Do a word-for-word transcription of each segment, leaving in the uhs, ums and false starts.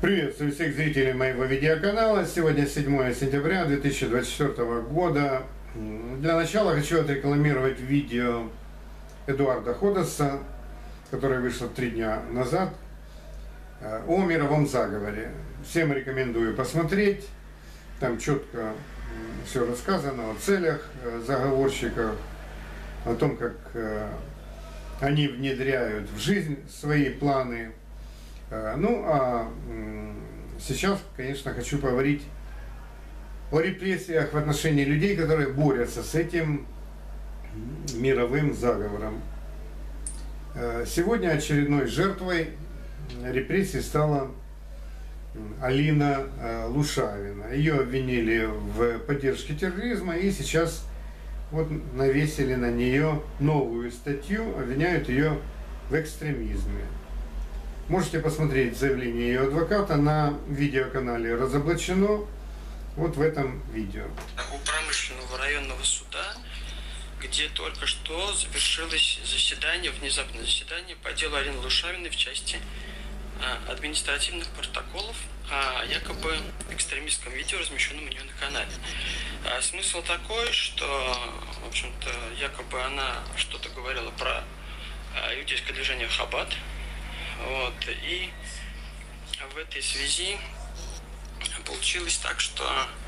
Приветствую всех зрителей моего видеоканала. Сегодня седьмое сентября две тысячи двадцать четвёртого года. Для начала хочу отрекламировать видео Эдуарда Ходеса, которое вышло три дня назад, о мировом заговоре. Всем рекомендую посмотреть. Там четко все рассказано о целях заговорщиков, о том, как они внедряют в жизнь свои планы. Ну, а сейчас, конечно, хочу поговорить о репрессиях в отношении людей, которые борются с этим мировым заговором. Сегодня очередной жертвой репрессий стала Алина Лушавина. Ее обвинили в поддержке терроризма и сейчас вот навесили на нее новую статью, обвиняют ее в экстремизме. Можете посмотреть заявление ее адвоката на видеоканале «Разоблачено», вот в этом видео. У промышленного районного суда, где только что завершилось заседание, внезапное заседание по делу Алины Лушавиной в части административных протоколов о якобы экстремистском видео, размещенном у нее на канале. Смысл такой, что, в общем-то, якобы она что-то говорила про иудейское движение Хаббат. Вот, и в этой связи получилось так, что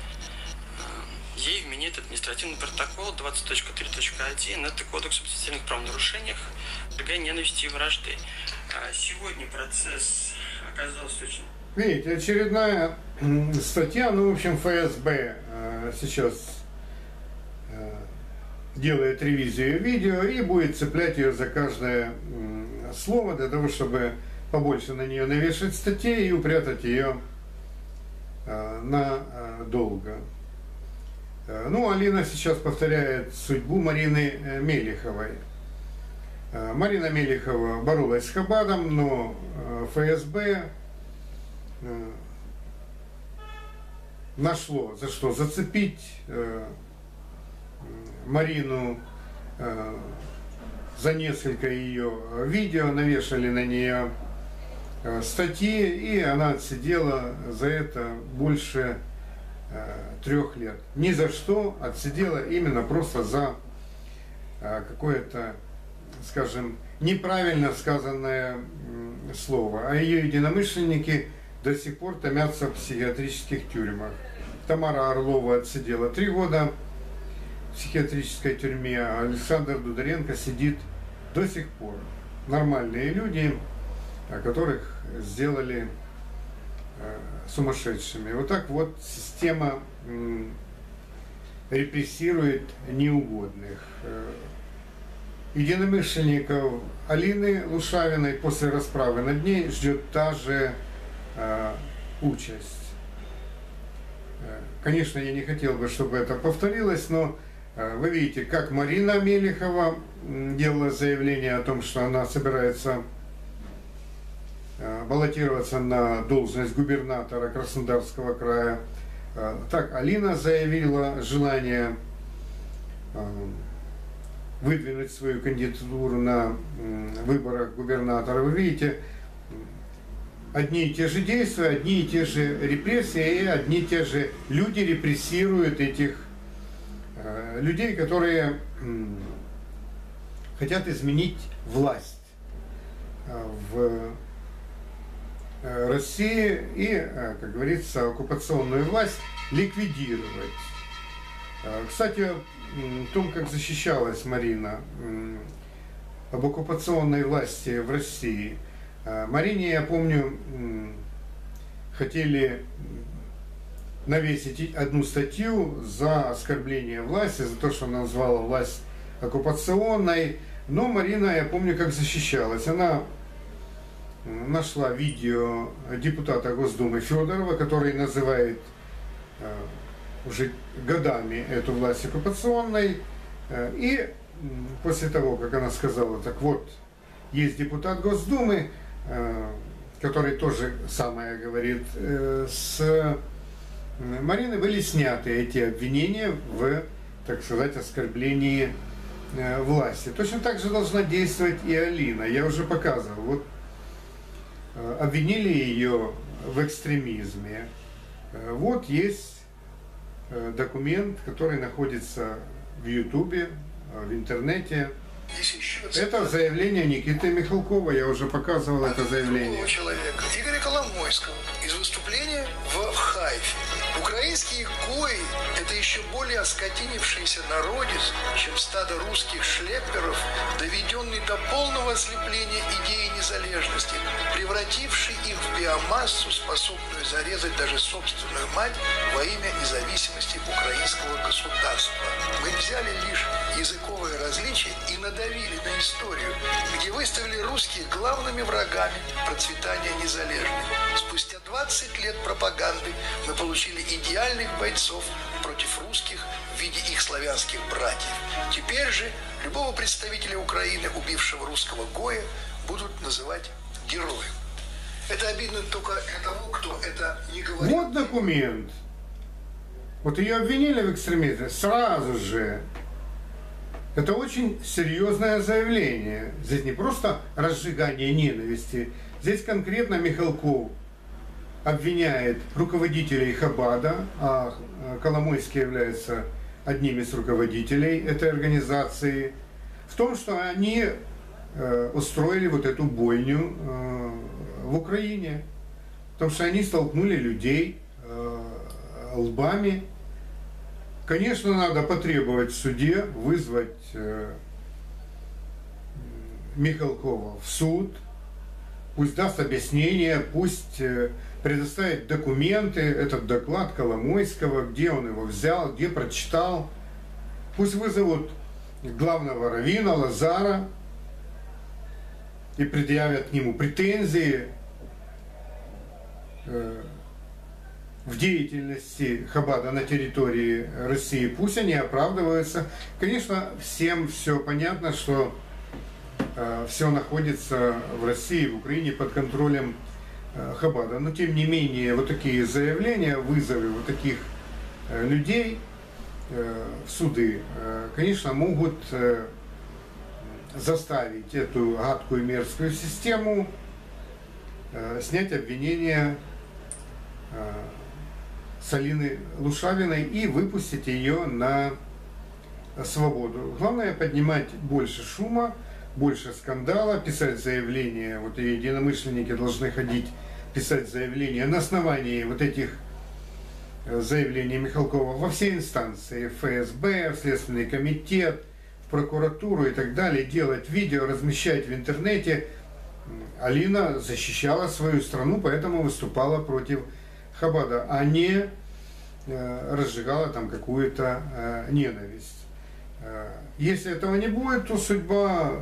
ей вменяет административный протокол двадцать точка три точка один, это кодекс об административных правонарушениях, ненависти и вражды. Сегодня процесс оказался очень... Видите, очередная статья, ну, в общем, эф эс бэ сейчас делает ревизию видео и будет цеплять ее за каждое слово для того, чтобы побольше на нее навешать статей и упрятать ее надолго. Ну, Алина сейчас повторяет судьбу Марины Мелиховой. Марина Мелихова боролась с Хаббатом, но эф эс бэ нашло за что зацепить Марину за несколько ее видео, навешали на нее статьи, и она отсидела за это больше трех лет. Ни за что отсидела именно просто за какое-то, скажем, неправильно сказанное слово. А ее единомышленники до сих пор томятся в психиатрических тюрьмах. Тамара Орлова отсидела три года в психиатрической тюрьме, а Александр Дударенко сидит до сих пор. Нормальные люди, которых сделали э, сумасшедшими. Вот так вот система э, репрессирует неугодных. Э, единомышленников Алины Лушавиной после расправы над ней ждет та же э, участь. Э, конечно, я не хотел бы, чтобы это повторилось, но вы видите, как Марина Мелихова делала заявление о том, что она собирается баллотироваться на должность губернатора Краснодарского края. Так, Алина заявила желание выдвинуть свою кандидатуру на выборах губернатора. Вы видите, одни и те же действия, одни и те же репрессии, и одни и те же люди репрессируют этих людей, которые хотят изменить власть в России и, как говорится, оккупационную власть ликвидировать. Кстати, о том, как защищалась Марина об оккупационной власти в России. Марине, я помню, хотели навесить одну статью за оскорбление власти, за то, что она назвала власть оккупационной. Но Марина, я помню, как защищалась. Она нашла видео депутата Госдумы Федорова, который называет э, уже годами эту власть оккупационной. Э, и после того, как она сказала, так вот, есть депутат Госдумы, э, который тоже самое говорит, э, с Марины были сняты эти обвинения в, так сказать, оскорблении э, власти. Точно так же должна действовать и Алина. Я уже показывал. Вот э, обвинили ее в экстремизме. Вот есть документ, который находится в Ютубе, в интернете. Это заявление Никиты Михалкова, я уже показывал это заявление. Человека, Игоря Коломойского, из выступления в Хайфе. Украинские гои – это еще более оскотинившийся народец, чем стадо русских шлепперов, доведенный до полного ослепления идеи незалежности, превративший их в биомассу, способную зарезать даже собственную мать во имя независимости украинского государства. Мы взяли лишь языковые различия и надавили на историю, где выставили русских главными врагами процветания незалежной. Спустя двадцать лет пропаганды мы получили идеальных бойцов против русских в виде их славянских братьев. Теперь же любого представителя Украины, убившего русского гоя, будут называть героем. Это обидно только для того, кто это не говорит. Вот документ. Вот ее обвинили в экстремизме сразу же. Это очень серьезное заявление. Здесь не просто разжигание ненависти. Здесь конкретно Михалков обвиняет руководителей Хабада, а Коломойский является одним из руководителей этой организации, в том, что они э, устроили вот эту бойню э, в Украине. Потому что они столкнули людей э, лбами. Конечно, надо потребовать в суде, вызвать э, Михалкова в суд, пусть даст объяснение, пусть э, предоставит документы, этот доклад Коломойского, где он его взял, где прочитал. Пусть вызовут главного раввина Лазара и предъявят к нему претензии э, в деятельности Хабада на территории России. Пусть они оправдываются. Конечно, всем все понятно, что э, все находится в России, в Украине под контролем э, Хабада. Но тем не менее, вот такие заявления, вызовы вот таких э, людей э, в суды, э, конечно, могут э, заставить эту гадкую мерзкую систему э, снять обвинения э, с Алины Лушавиной и выпустить ее на свободу. Главное поднимать больше шума, больше скандала, писать заявления. Вот и единомышленники должны ходить писать заявления на основании вот этих заявлений Михалкова во все инстанции, в эф эс бэ, в Следственный комитет, в прокуратуру и так далее, делать видео, размещать в интернете. Алина защищала свою страну, поэтому выступала против Хабада, а не э, разжигала там какую-то э, ненависть. Э, если этого не будет, то судьба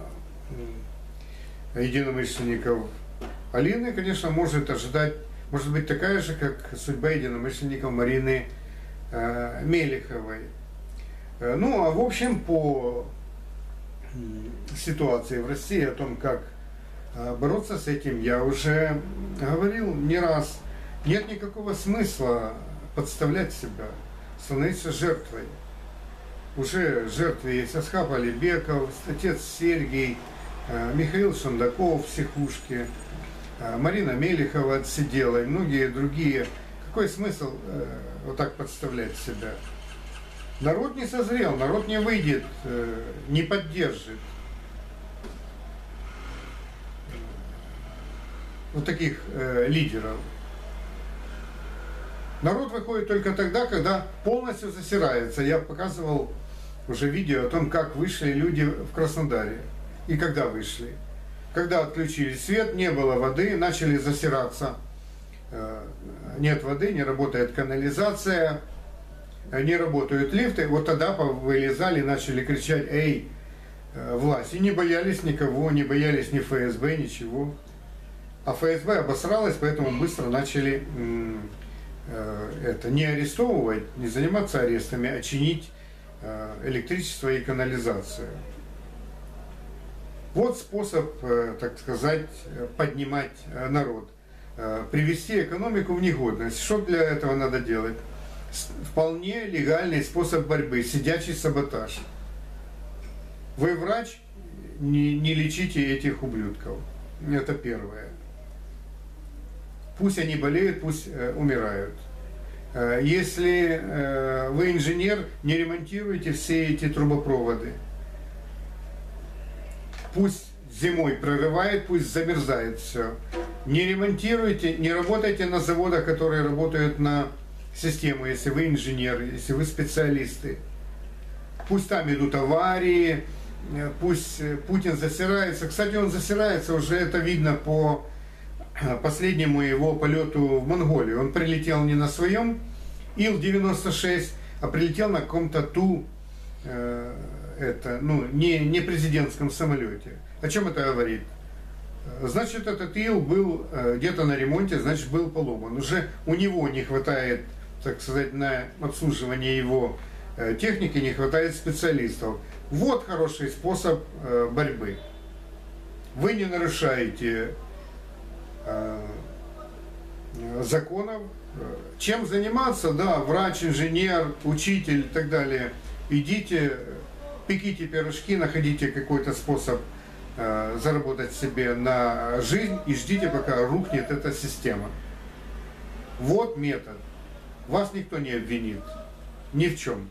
э, единомышленников Алины, конечно, может ожидать, может быть такая же, как судьба единомышленников Марины э, Мелиховой. Э, ну, а в общем, по э, ситуации в России, о том, как э, бороться с этим, я уже говорил не раз. Нет никакого смысла подставлять себя, становиться жертвой. Уже жертвы есть Асхаб Алибеков, отец Сергий, Михаил Шандаков в психушке, Марина Мелихова отсидела и многие другие. Какой смысл вот так подставлять себя? Народ не созрел, народ не выйдет, не поддержит вот таких лидеров. Народ выходит только тогда, когда полностью засирается. Я показывал уже видео о том, как вышли люди в Краснодаре. И когда вышли. Когда отключили свет, не было воды, начали засираться. Нет воды, не работает канализация, не работают лифты. Вот тогда вылезали, начали кричать: «Эй, власть!» И не боялись никого, не боялись ни эф эс бэ, ничего. А эф эс бэ обосралась, поэтому быстро начали это не арестовывать, не заниматься арестами, а чинить электричество и канализацию. Вот способ, так сказать, поднимать народ, привести экономику в негодность. Что для этого надо делать? Вполне легальный способ борьбы, сидячий саботаж. Вы врач, не, не лечите этих ублюдков. Это первое. пусть они болеют, пусть э, умирают. Э, если э, вы инженер, не ремонтируйте все эти трубопроводы. Пусть зимой прорывает, пусть замерзает все. Не ремонтируйте, не работайте на заводах, которые работают на систему, если вы инженер, если вы специалисты. Пусть там идут аварии, пусть Путин засирается. Кстати, он засирается, уже это видно по последнему его полету в Монголию. Он прилетел не на своем Ил девяносто шесть, а прилетел на каком-то Ту, э, это, ну, не, не президентском самолете. О чем это говорит? Значит, этот Ил был э, где-то на ремонте, значит, был поломан. Уже у него не хватает, так сказать, на обслуживание его э, техники, не хватает специалистов. Вот хороший способ э, борьбы. Вы не нарушаете э, законов. Чем заниматься? Да, врач, инженер, учитель и так далее. Идите, пеките пирожки, находите какой-то способ э, заработать себе на жизнь и ждите, пока рухнет эта система. Вот метод. Вас никто не обвинит. Ни в чем.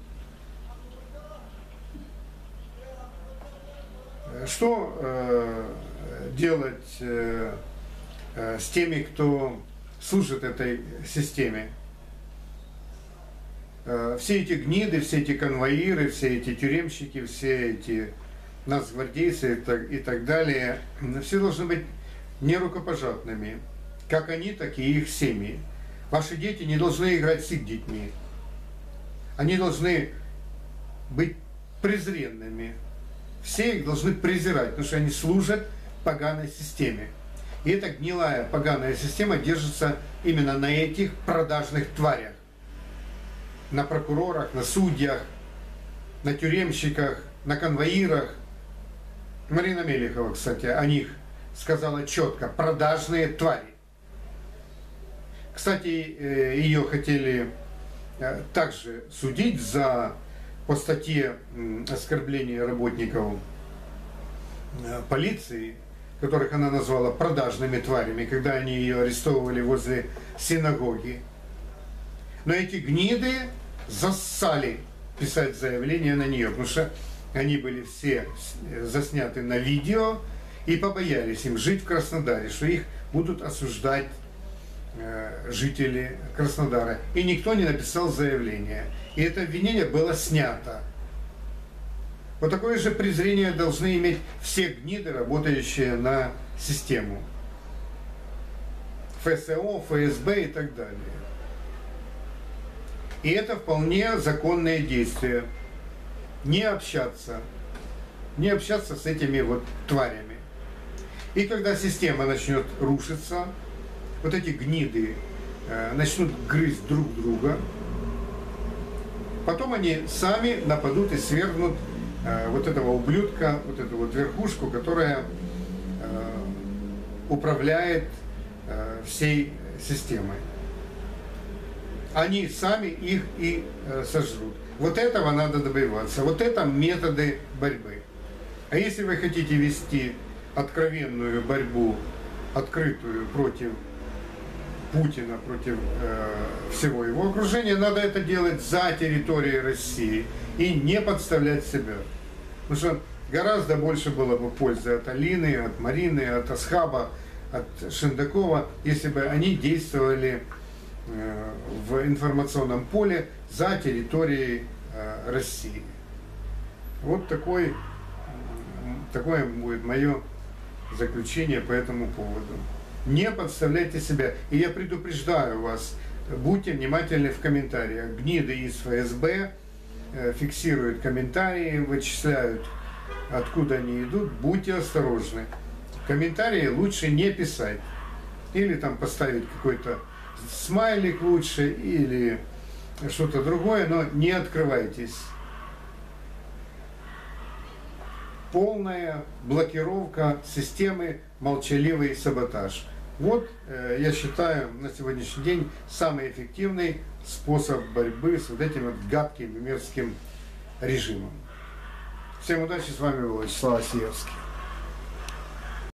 Что э, делать э, э, с теми, кто служит этой системе? Э, все эти гниды, все эти конвоиры, все эти тюремщики, все эти нацгвардейцы и так, и так далее, все должны быть нерукопожатными, как они, так и их семьи. Ваши дети не должны играть с их детьми. Они должны быть презренными. Все их должны презирать, потому что они служат поганой системе. И эта гнилая поганая система держится именно на этих продажных тварях. На прокурорах, на судьях, на тюремщиках, на конвоирах. Марина Мелехова, кстати, о них сказала четко: продажные твари. Кстати, ее хотели также судить за, по статье оскорбления работников полиции, которых она назвала продажными тварями, когда они ее арестовывали возле синагоги. Но эти гниды зассали писать заявление на нее, потому что они были все засняты на видео и побоялись им жить в Краснодаре, что их будут осуждать жители Краснодара. И никто не написал заявление. И это обвинение было снято. Вот такое же презрение должны иметь все гниды, работающие на систему. эф эс о, эф эс бэ и так далее. И это вполне законные действия. Не общаться. Не общаться с этими вот тварями. И когда система начнет рушиться, вот эти гниды э, начнут грызть друг друга, потом они сами нападут и свергнут э, вот этого ублюдка, вот эту вот верхушку, которая э, управляет э, всей системой. Они сами их и э, сожрут. Вот этого надо добиваться. Вот это методы борьбы. А если вы хотите вести откровенную борьбу, открытую против Путина, против э, всего его окружения, надо это делать за территорией России и не подставлять себя. Потому что гораздо больше было бы пользы от Алины, от Марины, от Асхаба, от Шендакова, если бы они действовали э, в информационном поле за территорией э, России. Вот такой, такое будет мое заключение по этому поводу. Не подставляйте себя. И я предупреждаю вас, будьте внимательны в комментариях. Гниды из эф эс бэ фиксируют комментарии, вычисляют, откуда они идут. Будьте осторожны. Комментарии лучше не писать. Или там поставить какой-то смайлик лучше, или что-то другое, но не открывайтесь. Полная блокировка системы, молчаливый саботаж. Вот, э, я считаю, на сегодняшний день самый эффективный способ борьбы с вот этим вот гадким и мерзким режимом. Всем удачи, с вами был Вячеслав Осиевский.